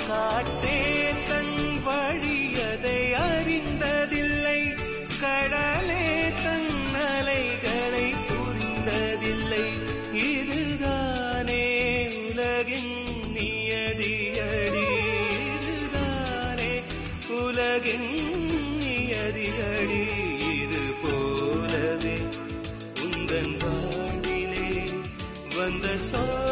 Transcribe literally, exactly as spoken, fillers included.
காற்றே தன் வழியதை அறிந்ததில்லை, கடலே தன் அலைகளை புரிந்ததில்லை. இதுதானே உலகின் நியதியடி, இதுதானே உலகின் நியதியடி. இது போலவே உந்தன் வாழ்விலே வந்த சோ